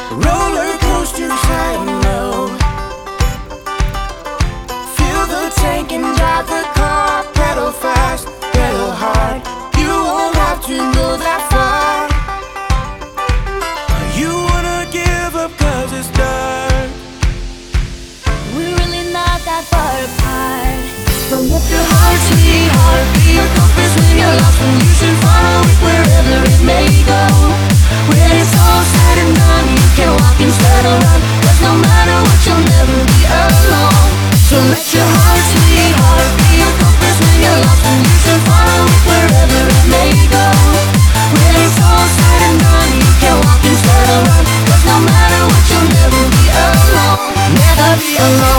Roller coasters high and low. Fill the tank and drive the car. Pedal fast, pedal hard. You won't have to go that far. You wanna give up 'cause it's dark. We're really not that far apart. Don't let your heart, sweetheart, be your compass when you're lost, and you should follow it wherever it may go. When it's all said and done, you can walk instead of run, 'cause no matter what, you'll never be alone. So let your heart, sweetheart, be your compass when you're lost, and you should follow it wherever it may go. When it's all said and done, you can walk instead of run, 'cause no matter what, you'll never be alone. Never be alone.